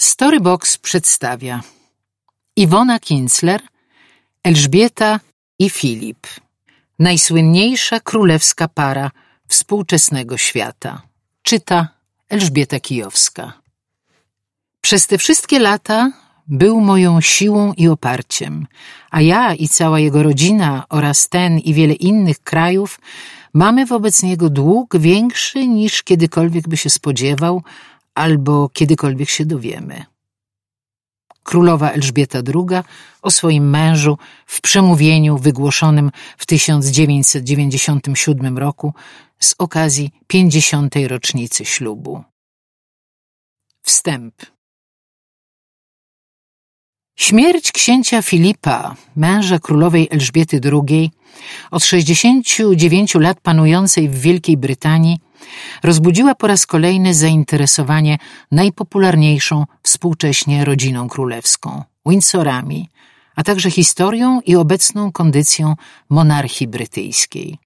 Storybox przedstawia Iwona Kincler, Elżbieta i Filip. Najsłynniejsza królewska para współczesnego świata. Czyta Elżbieta Kijowska. Przez te wszystkie lata był moją siłą i oparciem, a ja i cała jego rodzina oraz ten i wiele innych krajów mamy wobec niego dług większy niż kiedykolwiek by się spodziewał albo kiedykolwiek się dowiemy. Królowa Elżbieta II o swoim mężu w przemówieniu wygłoszonym w 1997 roku z okazji 50. rocznicy ślubu. Wstęp. Śmierć księcia Filipa, męża królowej Elżbiety II, od 69 lat panującej w Wielkiej Brytanii, rozbudziła po raz kolejny zainteresowanie najpopularniejszą współcześnie rodziną królewską, Windsorami, a także historią i obecną kondycją monarchii brytyjskiej.